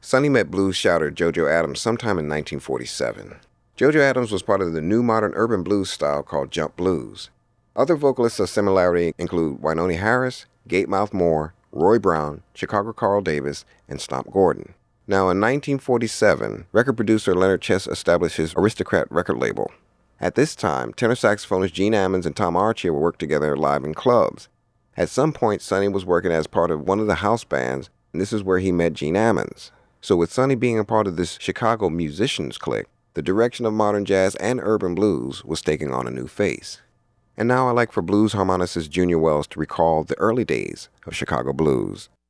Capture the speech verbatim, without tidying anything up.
Sonny met blues shouter JoJo Adams sometime in nineteen forty-seven. JoJo Adams was part of the new modern urban blues style called jump blues. Other vocalists of similarity include Wynonie Harris, Gatemouth Moore, Roy Brown, Chicago Carl Davis, and Stomp Gordon. Now, in nineteen forty-seven, record producer Leonard Chess established his Aristocrat record label. At this time, tenor saxophonists Gene Ammons and Tom Archer worked together live in clubs. At some point, Sonny was working as part of one of the house bands, and this is where he met Gene Ammons. So with Sonny being a part of this Chicago musicians clique, the direction of modern jazz and urban blues was taking on a new face. And now I'd like for blues harmonicist Junior Wells to recall the early days of Chicago blues.